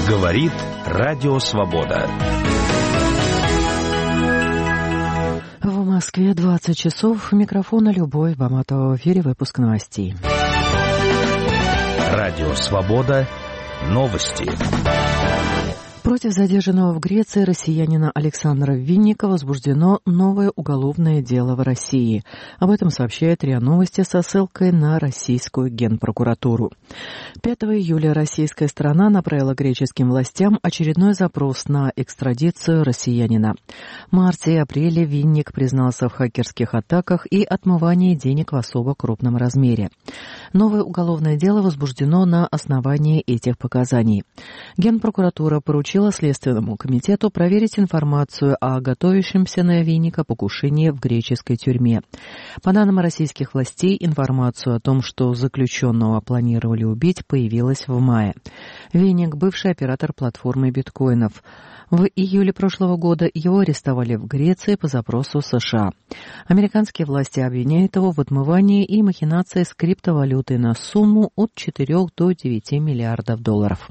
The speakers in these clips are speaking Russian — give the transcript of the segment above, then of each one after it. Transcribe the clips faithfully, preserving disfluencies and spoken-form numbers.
Говорит Радио Свобода. В Москве двадцать часов. Микрофона Любовь Баматова. В эфире выпуск новостей. Радио Свобода. Новости. Против задержанного в Греции россиянина Александра Винника возбуждено новое уголовное дело в России. Об этом сообщает РИА Новости со ссылкой на российскую генпрокуратуру. пятого июля российская сторона направила греческим властям очередной запрос на экстрадицию россиянина. В марте и апреле Винник признался в хакерских атаках и отмывании денег в особо крупном размере. Новое уголовное дело возбуждено на основании этих показаний. Генпрокуратура поручила Следственному комитету проверить информацию о готовящемся на Винника покушении в греческой тюрьме. По данным российских властей, информацию о том, что заключенного планировали убить, появилась в мае. Винник – бывший оператор платформы биткоинов. В июле прошлого года его арестовали в Греции по запросу США. Американские власти обвиняют его в отмывании и махинации с криптовалютой на сумму от четырёх до девяти миллиардов долларов.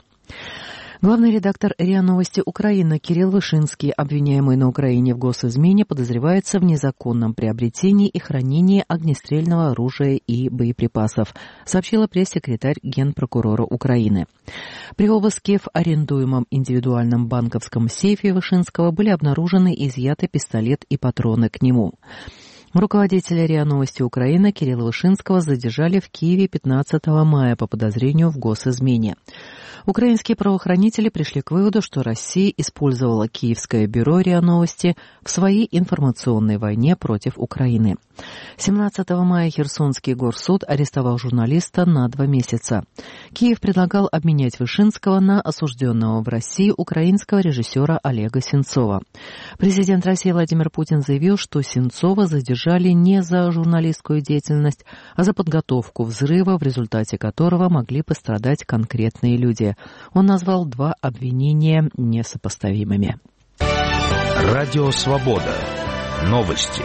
Главный редактор РИА Новости Украины Кирилл Вышинский, обвиняемый на Украине в госизмене, подозревается в незаконном приобретении и хранении огнестрельного оружия и боеприпасов, сообщила пресс-секретарь Генпрокурора Украины. При обыске в арендуемом индивидуальном банковском сейфе Вышинского были обнаружены и изъяты пистолет и патроны к нему. Руководителя РИА Новости Украины Кирилла Вышинского задержали в Киеве пятнадцатого мая по подозрению в госизмене. Украинские правоохранители пришли к выводу, что Россия использовала Киевское бюро РИА Новости в своей информационной войне против Украины. семнадцатого мая Херсонский горсуд арестовал журналиста на два месяца. Киев предлагал обменять Вышинского на осужденного в России украинского режиссера Олега Сенцова. Президент России Владимир Путин заявил, что Сенцова задержали не за журналистскую деятельность, а за подготовку взрыва, в результате которого могли пострадать конкретные люди. Он назвал два обвинения несопоставимыми. Радио Свобода. Новости.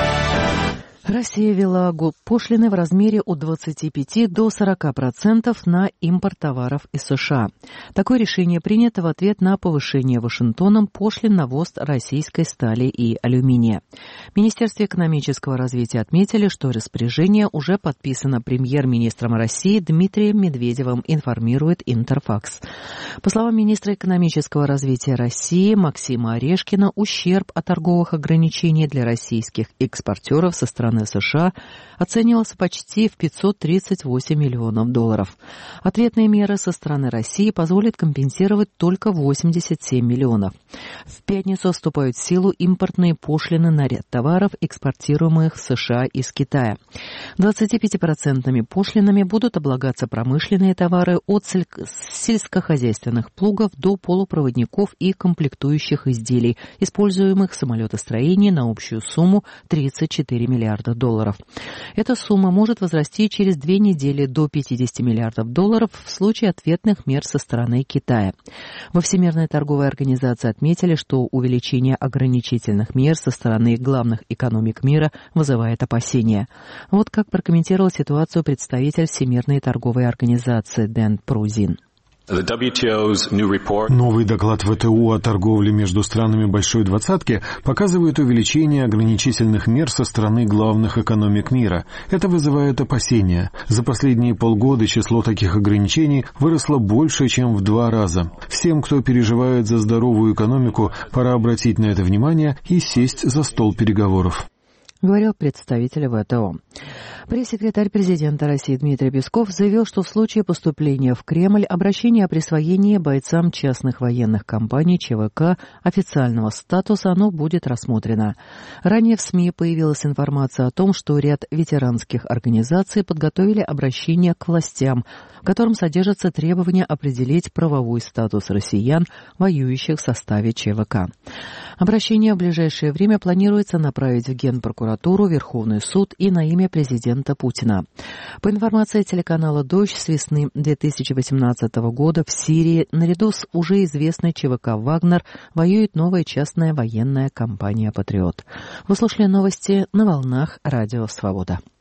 Россия ввела пошлины в размере от двадцати пяти до сорока процентов на импорт товаров из США. Такое решение принято в ответ на повышение Вашингтоном пошлин на ввоз российской стали и алюминия. В Министерстве экономического развития отметили, что распоряжение уже подписано премьер-министром России Дмитрием Медведевым, информирует Интерфакс. По словам министра экономического развития России Максима Орешкина, ущерб от торговых ограничений для российских экспортеров со стороны США оценивался почти в пятьсот тридцать восемь миллионов долларов. Ответные меры со стороны России позволят компенсировать только восемьдесят семь миллионов. В пятницу вступают в силу импортные пошлины на ряд товаров, экспортируемых в США из Китая. двадцатью пятью процентами пошлинами будут облагаться промышленные товары от сельскохозяйственных плугов до полупроводников и комплектующих изделий, используемых в самолетостроении, на общую сумму тридцать четыре миллиарда долларов. Эта сумма может возрасти через две недели до пятидесяти миллиардов долларов в случае ответных мер со стороны Китая. Во Всемирной торговой организации отметили, что увеличение ограничительных мер со стороны главных экономик мира вызывает опасения. Вот как прокомментировал ситуацию представитель Всемирной торговой организации Дэн Прузин. Новый доклад ВТО о торговле между странами Большой Двадцатки показывает увеличение ограничительных мер со стороны главных экономик мира. Это вызывает опасения. За последние полгода число таких ограничений выросло больше, чем в два раза. Всем, кто переживает за здоровую экономику, пора обратить на это внимание и сесть за стол переговоров, говорил представитель ВТО. Пресс-секретарь президента России Дмитрий Песков заявил, что в случае поступления в Кремль обращение о присвоении бойцам частных военных компаний ЧВК официального статуса оно будет рассмотрено. Ранее в СМИ появилась информация о том, что ряд ветеранских организаций подготовили обращение к властям, в котором содержатся требования определить правовой статус россиян, воюющих в составе ЧВК. Обращение в ближайшее время планируется направить в Генпрокуратуру, Верховный суд и на имя президента Путина. По информации телеканала «Дождь», с весны две тысячи восемнадцатого года в Сирии наряду с уже известной ЧВК «Вагнер» воюет новая частная военная компания «Патриот». Вы слушали новости на волнах Радио Свобода.